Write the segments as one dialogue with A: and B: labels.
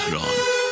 A: زهران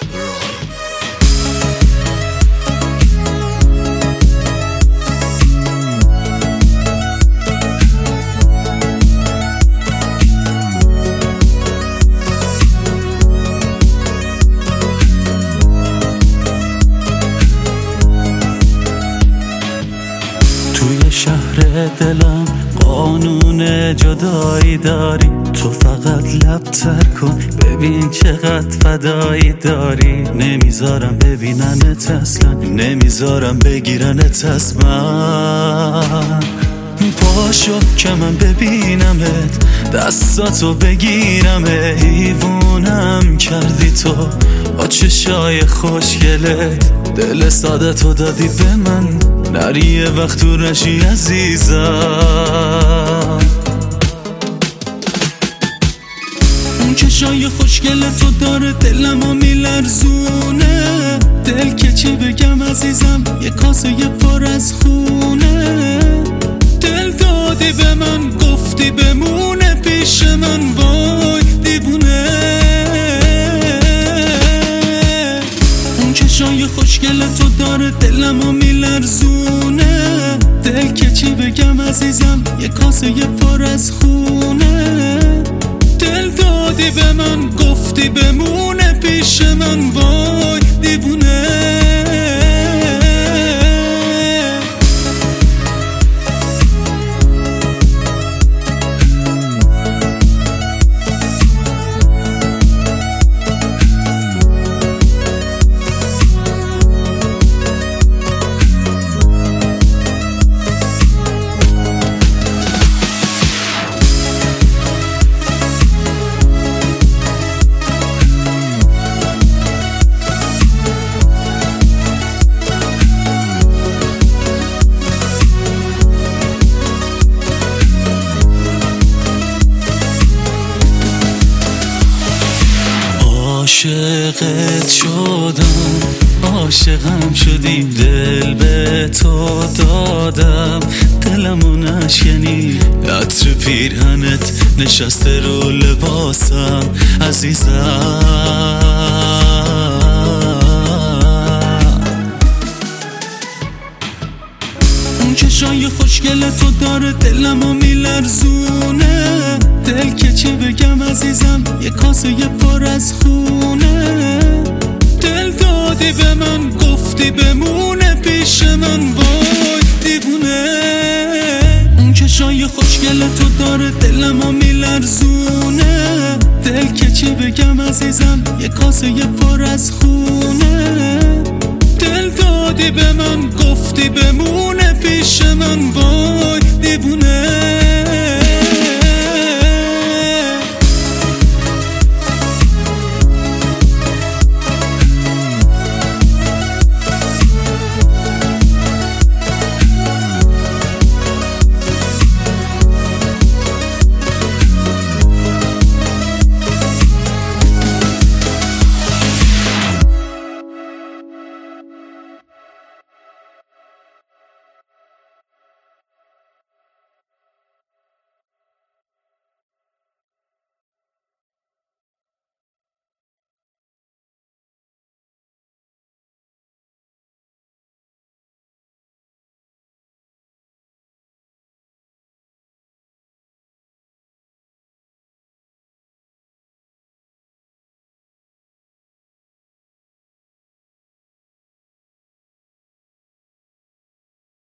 B: توی شهر دلم قانون جدایی داری، تو فقط لب تر کن ببین چقدر فدایی داری. نمیذارم ببیننت اصلا، نمیذارم بگیرنت از من. پاشو که من ببینمت، دستاتو بگیرم، حیوونم کردی تو با چشای خوشگلت. دل ساده تو دادی به من، نری یه وقت تو نشی عزیزم. اون چشای خوشگلتو داره دلمو میلرزونه. دل که چی بگم عزیزم، یه کاسه پر از خونه. دل دادی به من، گفتی بمونه پیش من، وای دیوونه. اون چشای خوشگلتو داره دلمو میلرزونه. دل که چی بگم عزیزم، یه کاسه پر از خونه. دل دادی به من، گفتی بمونه پیش من، وای دیوونه. عاشقت شدم، عاشقم شدی، دل به تو دادم، دلمو نشکنی. عطر پیرهنت نشسته رو لباسم عزیزم. اون چشای خوشگلتو داره دلمو میلرزونه. دل که چی بگم عزیزم، یه کاسه پر از خونه. دل دادی به من، گفتی بمونه پیش من، وای دیوونه. اون چشای خوشگلتو داره دلمو میلرزونه. دل که چی بگم عزیزم، یه کاسه پر از خونه. دل دادی به من، گفتی بمونه پیش من، وای دیوونه.